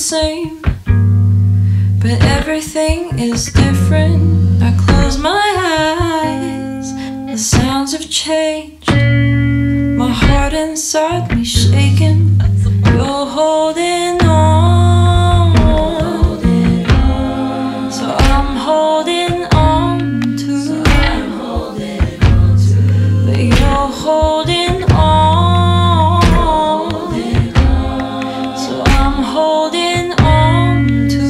same, but everything is different. I close my eyes, the sounds have changed. My heart inside me shaking. You're holding on, so I'm holding on to. But you're holding on, so I'm holding on to.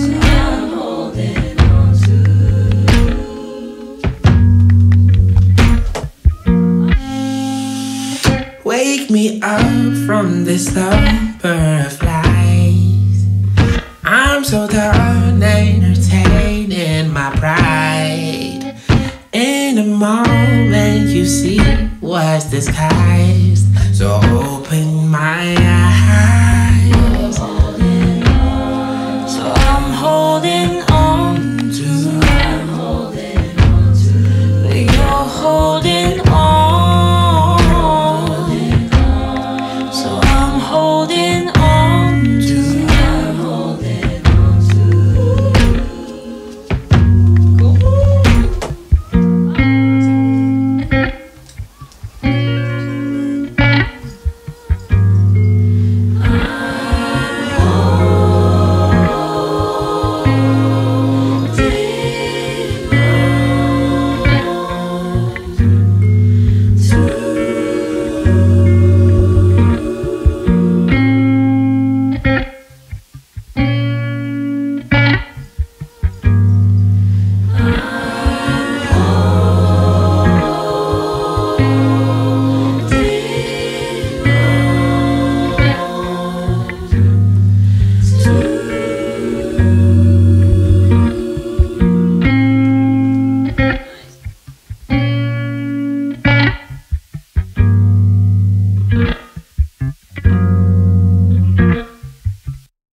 Wake me up from this slumber of lies. I'm so done entertaining my pride. In a moment you see what's disguised. So